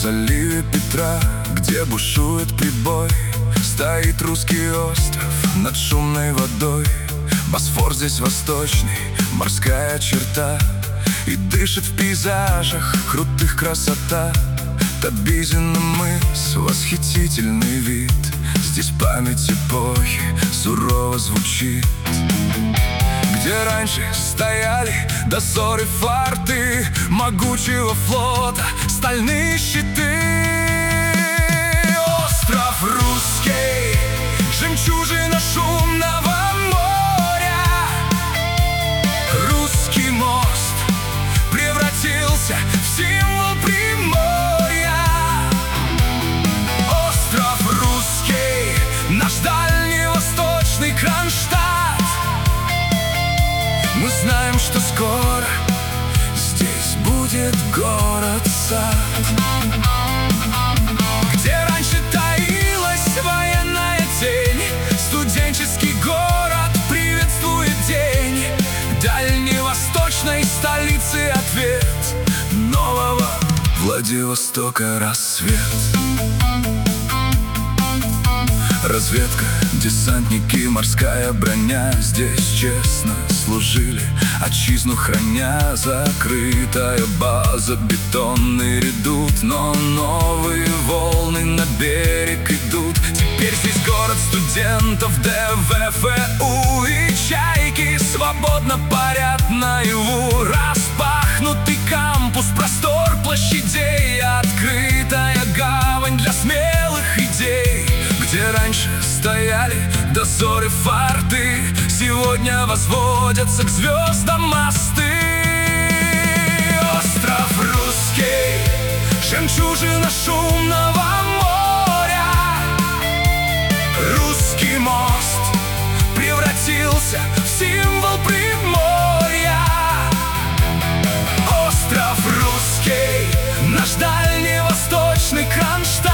заливе Петра, где бушует прибой, стоит русский остров над шумной водой. Босфор здесь восточный, морская черта, и дышит в пейзажах крутых красота. Табизин мыс, восхитительный вид, здесь память эпохи сурово звучит. Где раньше стояли дозоры форты могучего флота, стальные щиты. Остров русский, жемчужина шумного моря. Русский мост превратился в символ Приморья. Остров русский, наш дальневосточный Кронштадт. Мы знаем, что скоро здесь будет город-сад, где раньше таилась военная тень. Студенческий город приветствует день дальневосточной столицы, ответ нового Владивостока рассвет. Разведка, десантники, морская броня здесь честно служили, отчизну храня. Закрытая база, бетонный редут, но новые волны на берег идут. Теперь здесь город студентов ДВФУ, и чайки свободно парят наяву. Распахнутый кампус, простор площадей, открытая гавань для смелых идей. Где раньше стояли дозоры форты, сегодня возводятся к звездам мосты. Остров русский, жемчужина шумного моря. Русский мост превратился в символ Приморья. Остров русский, наш дальневосточный Кронштадт.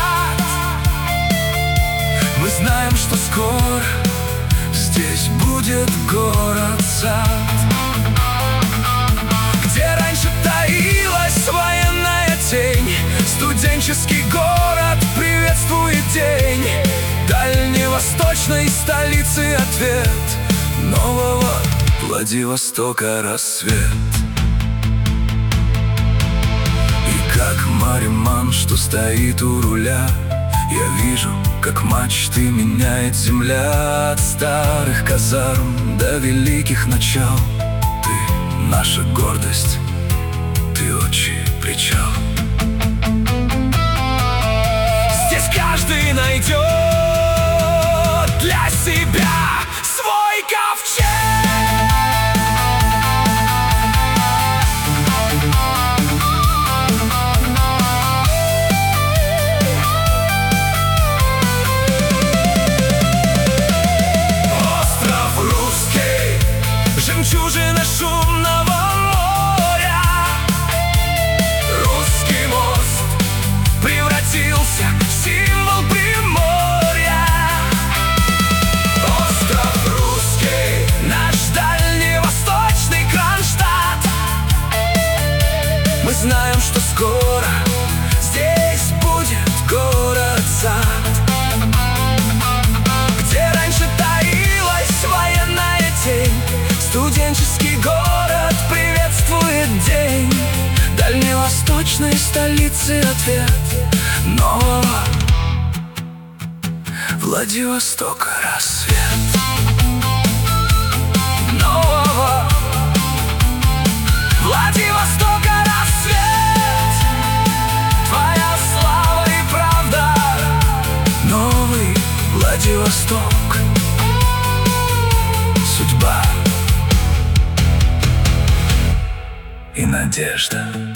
Мы знаем, что скоро здесь будет город-сад, где раньше таилась военная тень. Студенческий город приветствует день дальневосточной столицы, ответ нового Владивостока рассвет. И как мариман, что стоит у руля, я вижу, как мачты меняет земля. От старых казарм до великих начал ты наша гордость, ты отчий причал. Здесь каждый найдет для себя свой ковчег. Жемчужина шумного моря. Русский мост превратился в символ Приморья. Остров русский, наш дальневосточный Кронштадт. Мы знаем, что скоро здесь будет город-сад, где раньше таилась военная тень. Студенческий город приветствует день дальневосточной столицы, ответ нового Владивостока рассвет. Нового Владивостока рассвет. Твоя слава и правда. Новый Владивосток. Судьба и надежда.